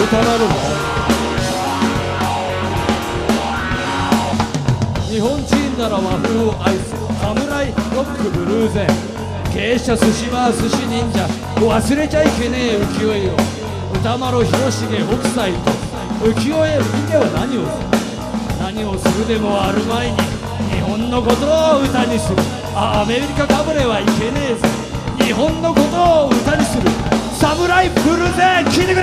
歌なるも日本人なら和風を愛すサムライロックブルーゼ芸者寿司マー寿司忍者忘れちゃいけねえ浮世絵よ歌丸広重北斎と浮世絵見ては何をするでもある前に日本のことを歌にするアメリカかぶれはいけねえぜ日本のことを歌にするサムライブルーゼ聴いてくれ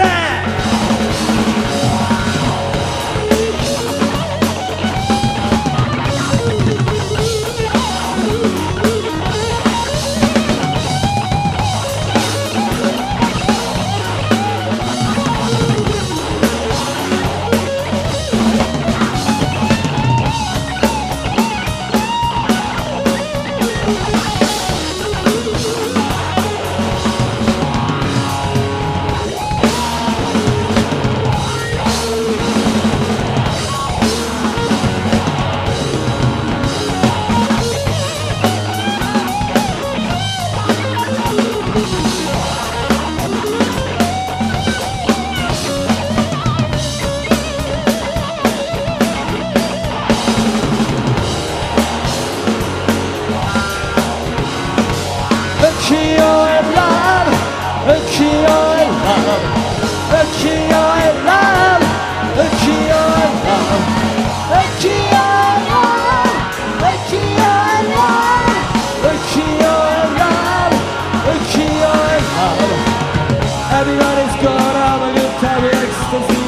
Everybody's gonna have a good time in ecstasy.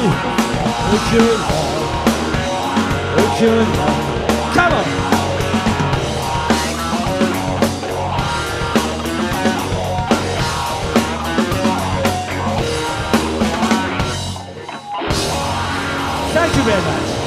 Okay, come on. Thank you very much.